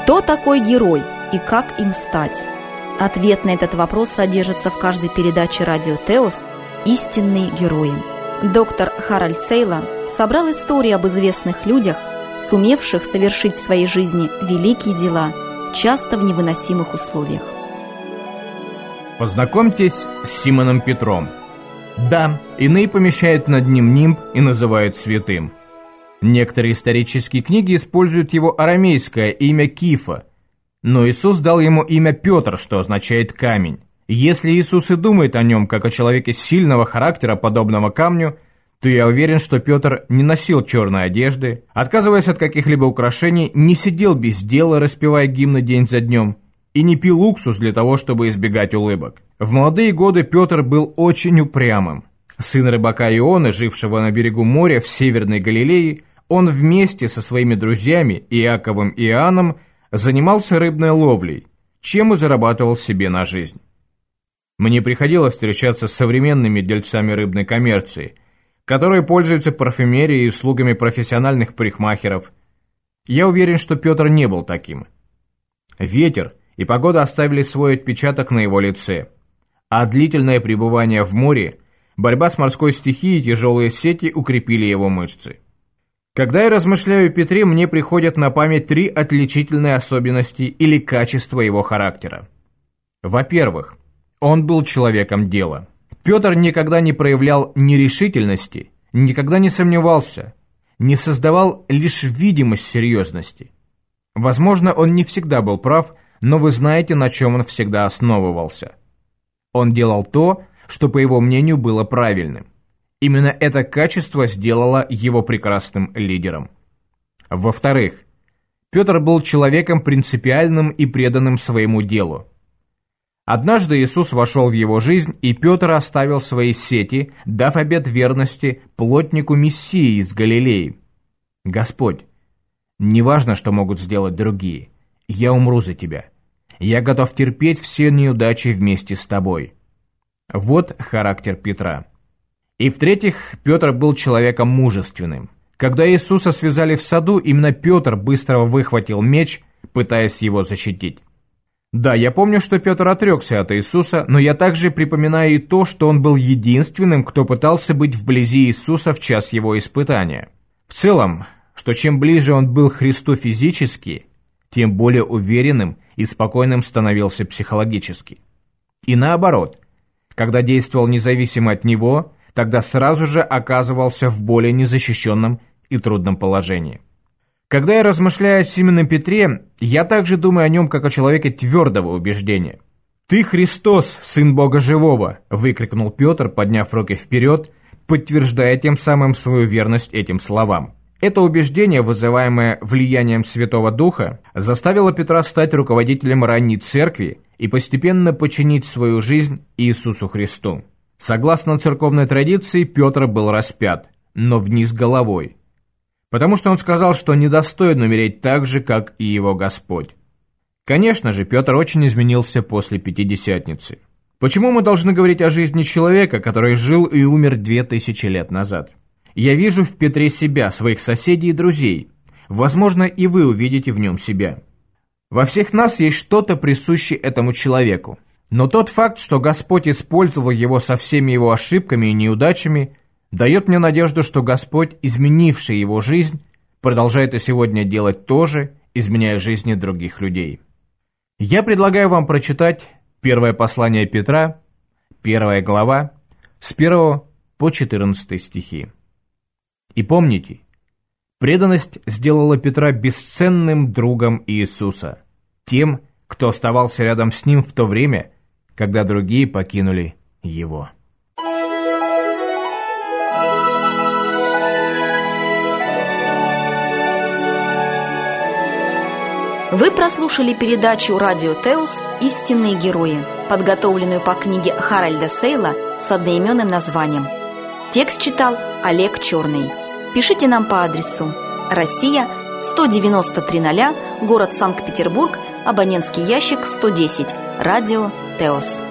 Кто такой герой и как им стать? Ответ на этот вопрос содержится в каждой передаче радио Теос «Истинные герои». Доктор Харальд Сейла собрал истории об известных людях, сумевших совершить в своей жизни великие дела, часто в невыносимых условиях. Познакомьтесь с Симоном Петром. Да, иные помещают над ним нимб и называют святым. Некоторые исторические книги используют его арамейское имя Кифа, но Иисус дал ему имя Петр, что означает «камень». Если Иисус и думает о нем как о человеке сильного характера, подобного камню, то я уверен, что Петр не носил черной одежды, отказываясь от каких-либо украшений, не сидел без дела, распевая гимны день за днем, и не пил уксус для того, чтобы избегать улыбок. В молодые годы Петр был очень упрямым. Сын рыбака Ионы, жившего на берегу моря в Северной Галилее, он вместе со своими друзьями Иаковом и Иоанном занимался рыбной ловлей, чем и зарабатывал себе на жизнь. Мне приходилось встречаться с современными дельцами рыбной коммерции, которые пользуются парфюмерией и услугами профессиональных парикмахеров. Я уверен, что Петр не был таким. Ветер и погода оставили свой отпечаток на его лице, а длительное пребывание в море, борьба с морской стихией и тяжелые сети укрепили его мышцы. Когда я размышляю о Петре, мне приходят на память 3 отличительные особенности или качества его характера. Во-первых, он был человеком дела. Петр никогда не проявлял нерешительности, никогда не сомневался, не создавал лишь видимость серьезности. Возможно, он не всегда был прав, но вы знаете, на чем он всегда основывался. Он делал то, что, по его мнению, было правильным. Именно это качество сделало его прекрасным лидером. Во-вторых, Петр был человеком принципиальным и преданным своему делу. Однажды Иисус вошел в его жизнь, и Петр оставил свои сети, дав обет верности плотнику Мессии из Галилеи. «Господь, неважно, что могут сделать другие, я умру за тебя. Я готов терпеть все неудачи вместе с тобой». Вот характер Петра. И в-третьих, Петр был человеком мужественным. Когда Иисуса связали в саду, именно Петр быстро выхватил меч, пытаясь его защитить. Да, я помню, что Петр отрекся от Иисуса, но я также припоминаю и то, что он был единственным, кто пытался быть вблизи Иисуса в час его испытания. В целом, что чем ближе он был к Христу физически, тем более уверенным и спокойным становился психологически. И наоборот, когда действовал независимо от Него, тогда сразу же оказывался в более незащищенном и трудном положении. Когда я размышляю о Симоне Петре, я также думаю о нем как о человеке твердого убеждения. «Ты Христос, Сын Бога Живого!» — выкрикнул Петр, подняв руки вперед, подтверждая тем самым свою верность этим словам. Это убеждение, вызываемое влиянием Святого Духа, заставило Петра стать руководителем ранней церкви и постепенно подчинить свою жизнь Иисусу Христу. Согласно церковной традиции, Петр был распят, но вниз головой, потому что он сказал, что недостоин умереть так же, как и его Господь. Конечно же, Петр очень изменился после Пятидесятницы. Почему мы должны говорить о жизни человека, который жил и умер 2000 лет назад? Я вижу в Петре себя, своих соседей и друзей. Возможно, и вы увидите в нем себя. Во всех нас есть что-то присущее этому человеку. Но тот факт, что Господь использовал его со всеми его ошибками и неудачами, дает мне надежду, что Господь, изменивший его жизнь, продолжает и сегодня делать то же, изменяя жизни других людей. Я предлагаю вам прочитать первое послание Петра, 1 глава, с 1 по 14 стихи. И помните, преданность сделала Петра бесценным другом Иисуса, тем, кто оставался рядом с ним в то время, когда другие покинули его. Вы прослушали передачу «Радио Теос. Истинные герои», подготовленную по книге Харальда Сейла с одноименным названием. Текст читал Олег Черный. Пишите нам по адресу: Россия, 19300, город Санкт-Петербург, абонентский ящик 110, Радио Теос.